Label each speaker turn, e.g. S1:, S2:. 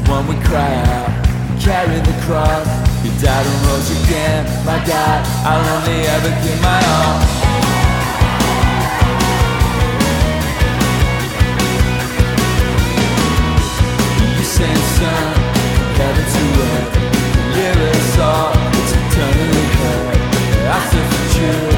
S1: one we cry out, carry the cross. You died and rose again, my God, I'll only ever give my all. You send son, heaven to earth, hear us all, it's eternally heard. I search for truth.